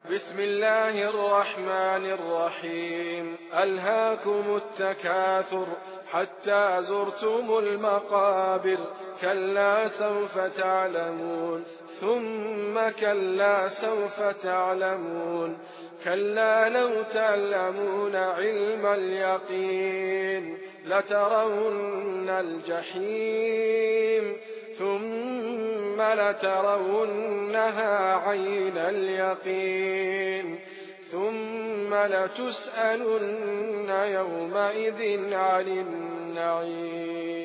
بسم الله الرحمن الرحيم. ألهاكم التكاثر حتى زرتم المقابر، كلا سوف تعلمون ثم كلا سوف تعلمون، كلا لو تعلمون علم اليقين لترون الجحيم ثم لترونها عين اليقين ثم لتسألن يومئذ عن النعيم.